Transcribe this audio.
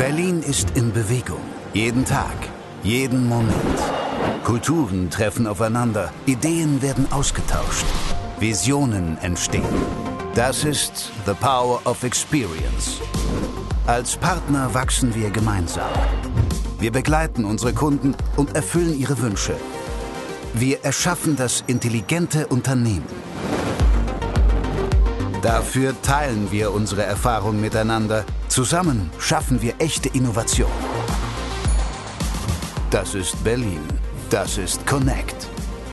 Berlin ist in Bewegung. Jeden Tag, jeden Moment. Kulturen treffen aufeinander, Ideen werden ausgetauscht, Visionen entstehen. Das ist The Power of Experience. Als Partner wachsen wir gemeinsam. Wir begleiten unsere Kunden und erfüllen ihre Wünsche. Wir erschaffen das intelligente Unternehmen. Dafür teilen wir unsere Erfahrung miteinander. Zusammen schaffen wir echte Innovation. Das ist Berlin. Das ist Connect.